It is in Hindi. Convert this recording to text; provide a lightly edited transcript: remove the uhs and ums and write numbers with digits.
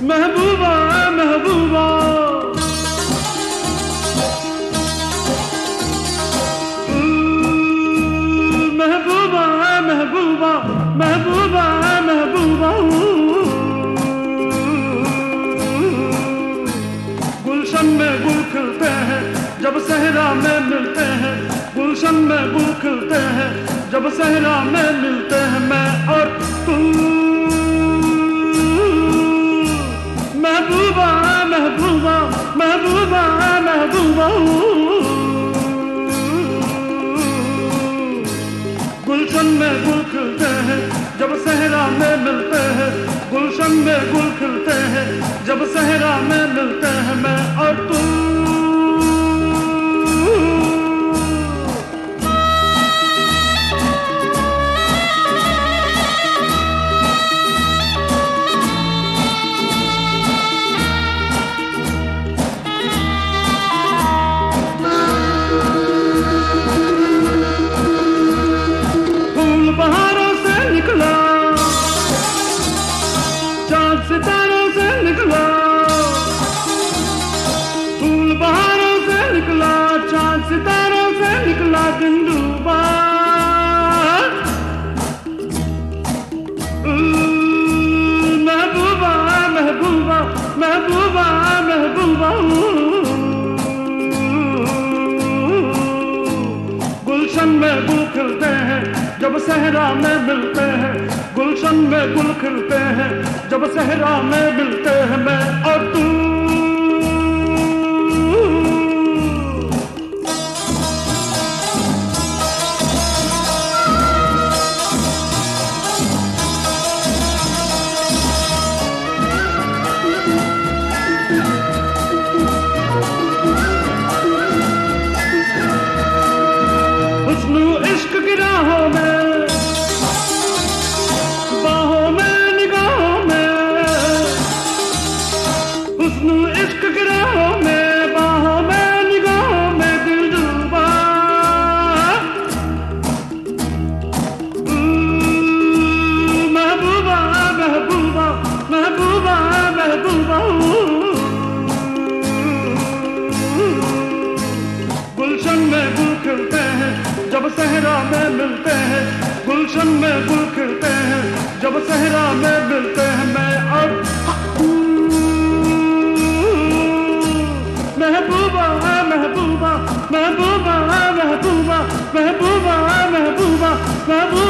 महबूबा महबूबा महबूबा महबूबा महबूबा महबूबा गुलशन में गुल खिलते हैं जब सहरा में मिलते हैं, गुलशन में गुल खिलते हैं जब सहरा में मिलते हैं मैं और तू। महबूबा महबूबा महबूबा महबूबा गुलशन में गुल खिलते हैं जब सहरा में मिलते हैं, गुलशन में गुल खिलते हैं जब सहरा में मिलते हैं मैं और तू। बहारों से निकला चांद सितारों से निकला, फूल बहारों से निकला चांद सितारों से निकला दिन डूबा। महबूबा महबूबा महबूबा महबूबा गुलशन में गुल खिलते हैं जब सहरा में मिलते हैं, गुलशन में गुल खिलते हैं जब सहरा में मिलते हैं मैं और तू। हुस्न इश्क की राहों में, बाहों में निगाहों में, हुस्न इश्क की राहों में, बाहों में निगाहों में दिल डूबा। महबूबा महबूबा महबूबा महबूबा गुलशन में गुल खिलते हैं जब सहरा में मिलते हैं, गुलशन में गुल खिलते हैं जब सहरा में मिलते हैं मैं और महबूबा महबूबा महबूबा महबूबा महबूबा महबूबा महबूबा